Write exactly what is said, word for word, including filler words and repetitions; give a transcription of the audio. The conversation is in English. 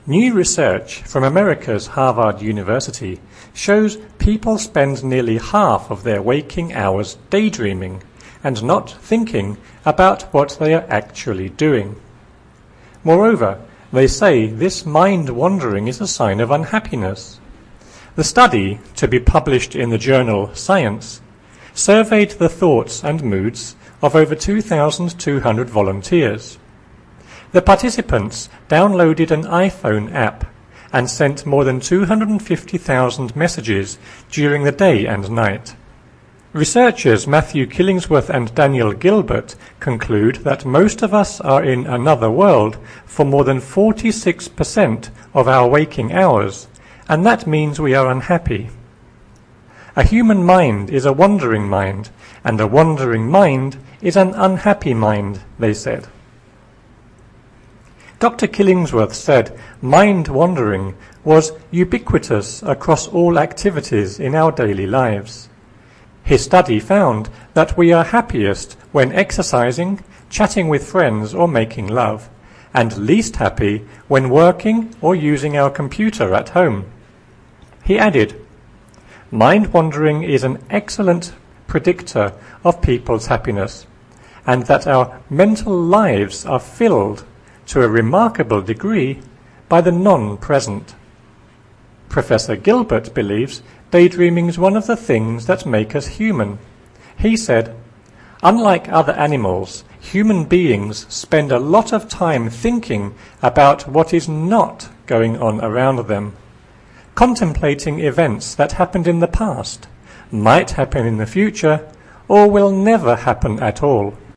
New research from America's Harvard University shows people spend nearly half of their waking hours daydreaming and not thinking about what they are actually doing. Moreover, they say this mind-wandering is a sign of unhappiness. The study, to be published in the journal Science, surveyed the thoughts and moods of over two thousand two hundred volunteers. The participants downloaded an iPhone app and sent more than two hundred fifty thousand messages during the day and night. Researchers Matthew Killingsworth and Daniel Gilbert conclude that most of us are in another world for more than forty-six percent of our waking hours, and that means we are unhappy. A human mind is a wandering mind, and a wandering mind is an unhappy mind, they said. Doctor Killingsworth said mind-wandering was ubiquitous across all activities in our daily lives. His study found that we are happiest when exercising, chatting with friends or making love, and least happy when working or using our computer at home. He added, mind-wandering is an excellent predictor of people's happiness, and that our mental lives are filled to a remarkable degree by the non-present. Professor Gilbert believes daydreaming is one of the things that make us human. He said, unlike other animals, human beings spend a lot of time thinking about what is not going on around them, contemplating events that happened in the past, might happen in the future, or will never happen at all.